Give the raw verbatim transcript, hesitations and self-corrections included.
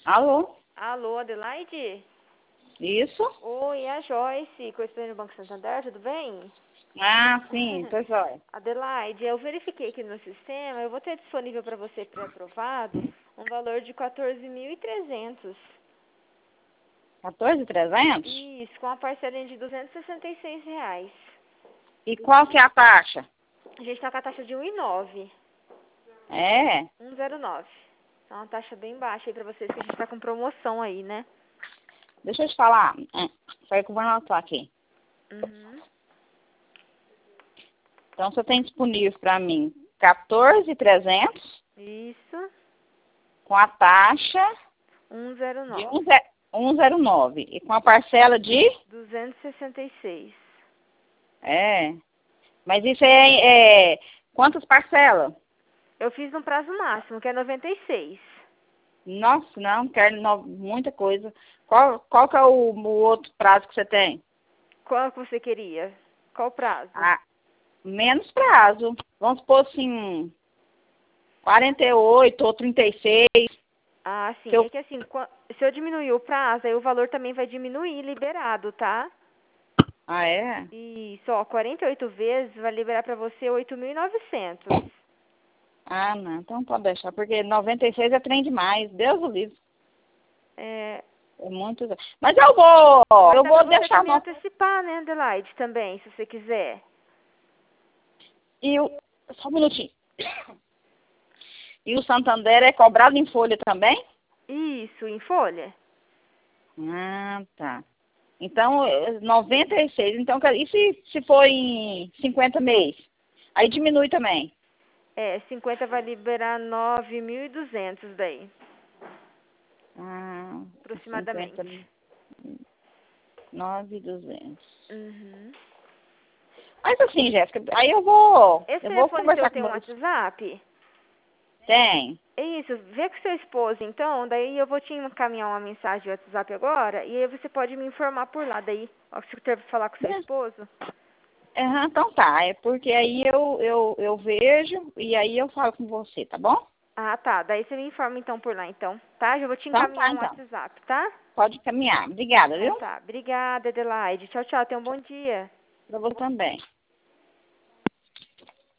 Alô? Alô, Adelaide? Isso? Oi, é a Joyce, correspondente do Banco Santander, tudo bem? Ah, sim, tô jóia. Adelaide, eu verifiquei aqui no sistema, eu vou ter disponível para você pré-aprovado um valor de quatorze mil e trezentos. quatorze mil e trezentos? Isso, com a parcelinha de duzentos e sessenta e seis reais. E qual que é a taxa? A gente está com a taxa de um vírgula nove. É? um vírgula nove. É uma taxa bem baixa aí para vocês, que a gente está com promoção aí, né? Deixa eu te falar. É, Foi que eu vou anotar aqui. Uhum. Então, você tem disponível para mim quatorze mil e trezentos Isso, com a taxa um vírgula de nove. um vírgula nove e com a parcela de... duzentos e sessenta e seis. É. Mas isso é... é quantas parcelas? Eu fiz no prazo máximo, que é noventa e seis. Nossa, não, quero no- muita coisa. Qual, qual que é o, o outro prazo que você tem? Qual que você queria? Qual o prazo? Ah, menos prazo. Vamos supor assim, quarenta e oito ou trinta e seis. Ah, sim. Que eu... É que assim, qua- se eu diminuir o prazo, aí o valor também vai diminuir, liberado, tá? Ah, é? E só quarenta e oito vezes vai liberar pra você oito mil e novecentos. Ah, não. Então pode deixar, porque noventa e seis é trem demais. Deus o livre. É, É muito... Mas eu vou... mas Eu dá vou pra você deixar... também No... antecipar, né, Adelaide, também, se você quiser. E o... Só um minutinho. E o Santander é cobrado em folha também? Isso, em folha? Ah, tá. Então, eh, noventa e seis. Então, quer- e se, se for em cinquenta meses? Aí diminui também. É, cinquenta vai liberar nove mil e duzentos daí, Ah, cinquenta, aproximadamente. nove mil e duzentos. Uhum. Mas assim, Jéssica, aí eu vou, Esse eu vou telefone seu conversar com tem um meus... WhatsApp? Tem. É isso, vê com seu esposo então, daí eu vou te encaminhar uma mensagem de WhatsApp agora, e aí você pode me informar por lá, daí, ó, se você quer falar com seu esposo. É, aham, então tá, é porque aí eu, eu, eu vejo e aí eu falo com você, tá bom? Ah, tá, daí você me informa então por lá, então, tá? Já vou te Então tá, encaminhar um então. WhatsApp, tá? Pode caminhar. Obrigada, Então viu? tá, obrigada, Adelaide. Tchau, tchau, tenha um bom dia. Pra você também.